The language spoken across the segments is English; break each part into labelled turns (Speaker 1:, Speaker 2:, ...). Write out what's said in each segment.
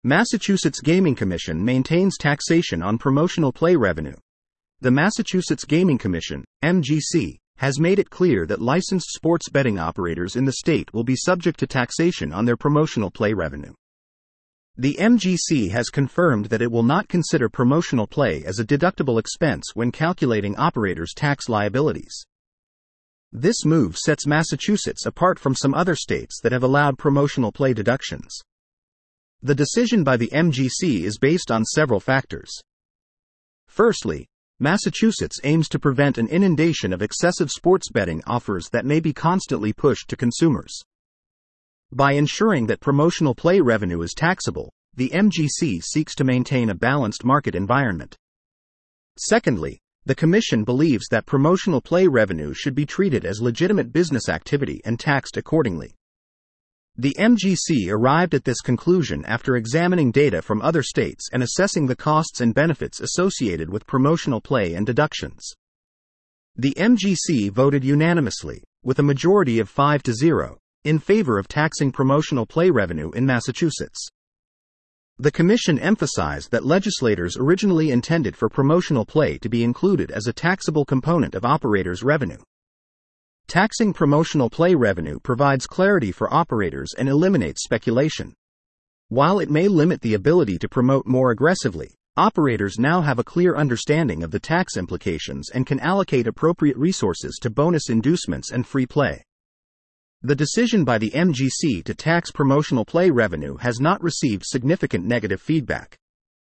Speaker 1: Massachusetts Gaming Commission maintains taxation on promotional play revenue. The Massachusetts Gaming Commission, MGC, has made it clear that licensed sports betting operators in the state will be subject to taxation on their promotional play revenue. The MGC has confirmed that it will not consider promotional play as a deductible expense when calculating operators' tax liabilities. This move sets Massachusetts apart from some other states that have allowed promotional play deductions. The decision by the MGC is based on several factors. Firstly, Massachusetts aims to prevent an inundation of excessive sports betting offers that may be constantly pushed to consumers. By ensuring that promotional play revenue is taxable, the MGC seeks to maintain a balanced market environment. Secondly, the Commission believes that promotional play revenue should be treated as legitimate business activity and taxed accordingly. The MGC arrived at this conclusion after examining data from other states and assessing the costs and benefits associated with promotional play and deductions. The MGC voted unanimously, with a majority of 5-0, in favor of taxing promotional play revenue in Massachusetts. The Commission emphasized that legislators originally intended for promotional play to be included as a taxable component of operators' revenue. Taxing promotional play revenue provides clarity for operators and eliminates speculation. While it may limit the ability to promote more aggressively, operators now have a clear understanding of the tax implications and can allocate appropriate resources to bonus inducements and free play. The decision by the MGC to tax promotional play revenue has not received significant negative feedback.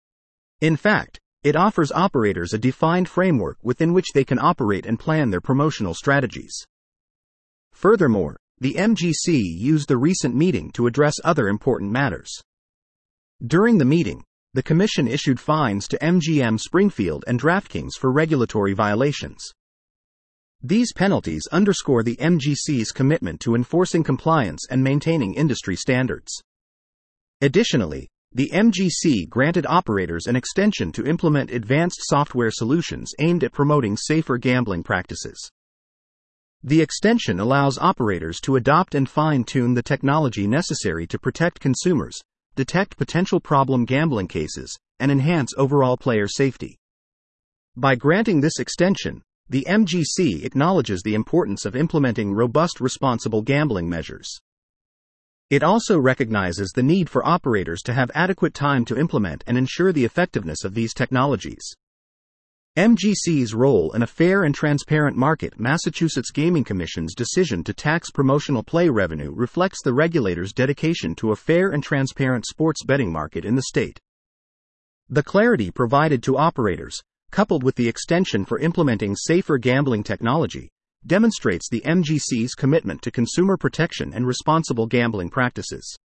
Speaker 1: In fact, it offers operators a defined framework within which they can operate and plan their promotional strategies. Furthermore, the MGC used the recent meeting to address other important matters. During the meeting, the Commission issued fines to MGM Springfield and DraftKings for regulatory violations. These penalties underscore the MGC's commitment to enforcing compliance and maintaining industry standards. Additionally, the MGC granted operators an extension to implement advanced software solutions aimed at promoting safer gambling practices. The extension allows operators to adopt and fine-tune the technology necessary to protect consumers, detect potential problem gambling cases, and enhance overall player safety. By granting this extension, the MGC acknowledges the importance of implementing robust responsible gambling measures. It also recognizes the need for operators to have adequate time to implement and ensure the effectiveness of these technologies. MGC's role in a fair and transparent market. Massachusetts Gaming Commission's decision to tax promotional play revenue reflects the regulator's dedication to a fair and transparent sports betting market in the state. The clarity provided to operators, coupled with the extension for implementing safer gambling technology, demonstrates the MGC's commitment to consumer protection and responsible gambling practices.